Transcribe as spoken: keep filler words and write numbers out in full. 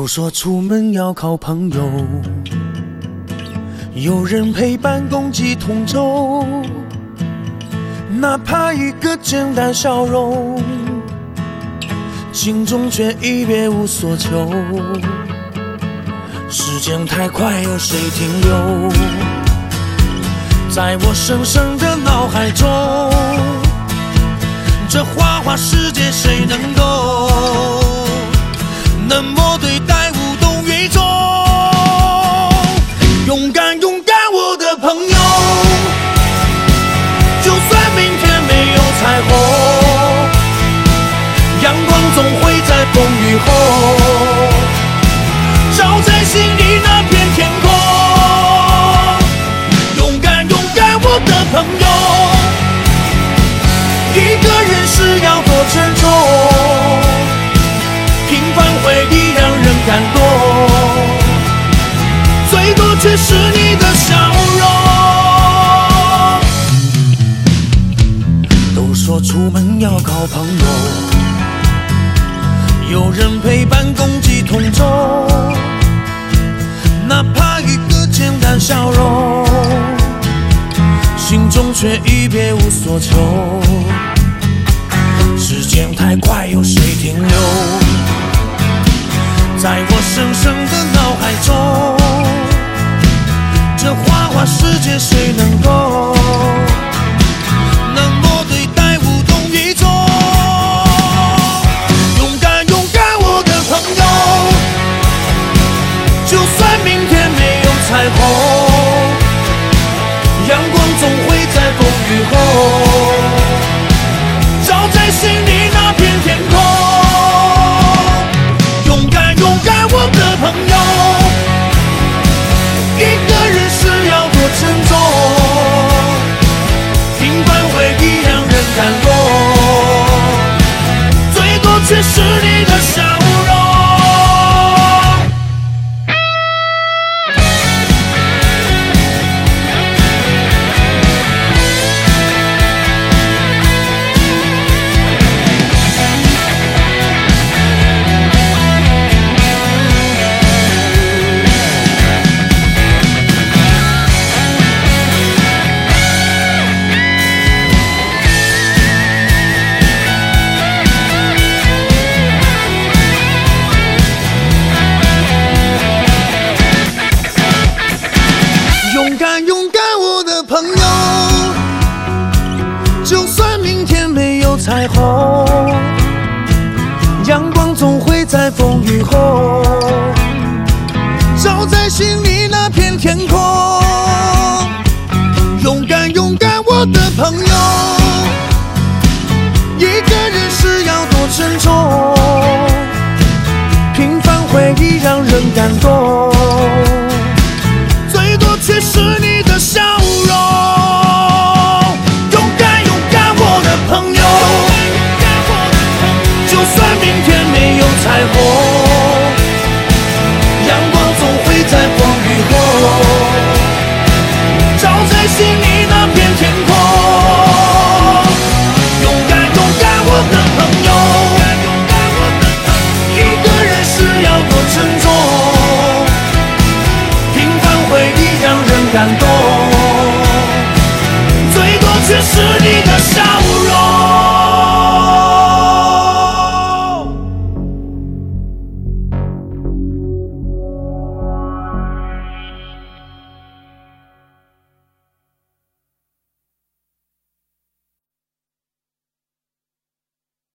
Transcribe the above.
都说出门要靠朋友，有人陪伴共济同舟，哪怕一个简单笑容，心中却已别无所求。时间太快，有谁停留在我深深的脑海中？这花花世界谁能够冷漠对待无动于衷？勇敢勇敢我的朋友，就算明天没有彩虹，阳光总会在风雨后照在心里那片天空。勇敢勇敢我的朋友，一个人是要多沉重，平凡回忆让人感动，最多却是你的笑容。都说出门要靠朋友，有人陪伴共济同舟，哪怕一个简单笑容，心中却已别无所求。时间太快，有谁停留在我深深的脑海中？这花花世界谁能够冷漠对待无动于衷？勇敢勇敢我的朋友，就算明天没有彩虹，阳光总会在风雨后照在心里那片天空。勇敢勇敢我的朋友，一个人是要多沉重，平凡回忆让人感动，最多却是你的笑容。勇敢勇敢我的朋友，就算明天没有彩虹，阳光总会在风雨后照在心里那片天空。勇敢勇敢我的朋友，一个人是要多沉重，平凡回忆让人感动，最多却是你的笑容。勇敢勇敢我的朋友，就算明天没有彩虹，阳光总会在风雨后照在心里那片天空。勇敢勇敢我的朋友，一个人是要多沉重，平凡回忆让人感动，最多却是你